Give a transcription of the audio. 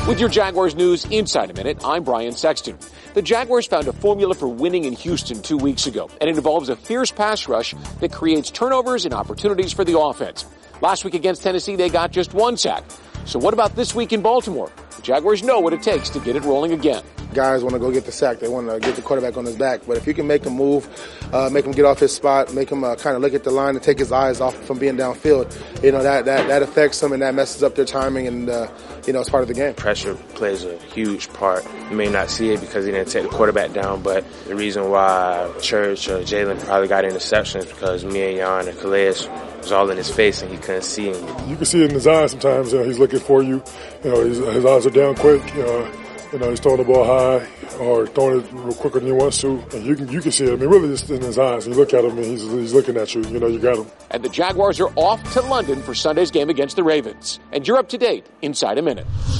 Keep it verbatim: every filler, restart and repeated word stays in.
With your Jaguars news inside a minute, I'm Brian Sexton. The Jaguars found a formula for winning in Houston two weeks ago, and it involves a fierce pass rush that creates turnovers and opportunities for the offense. Last week against Tennessee, they got just one sack. So what about this week in Baltimore? The Jaguars know what it takes to get it rolling again. Guys want to go get the sack. They want to get the quarterback on his back. But if you can make him move, uh, make him get off his spot, make him uh, kind of look at the line and take his eyes off from being downfield, you know, that, that, that affects them and that messes up their timing and, uh, you know, it's part of the game. Pressure plays a huge part. You may not see it because he didn't take the quarterback down, but the reason why Church or Jalen probably got interceptions because Mignon and Calais was all in his face and he couldn't see him. You can see it in his eyes sometimes. You know, he's looking for you. You know, his, his eyes are down quick. You know, you know, he's throwing the ball high or throwing it real quicker than he wants to. And you can you can see it. I mean, really, just in his eyes. You look at him and he's he's looking at you. You know, you got him. And the Jaguars are off to London for Sunday's game against the Ravens. And you're up to date inside a minute.